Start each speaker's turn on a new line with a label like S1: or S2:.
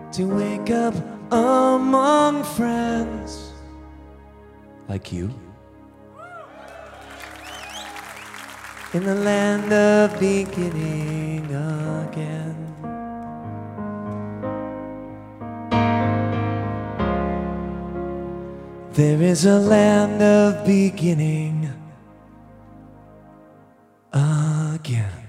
S1: to wake up among friends like you in the land of beginning again. There is a land of beginning again.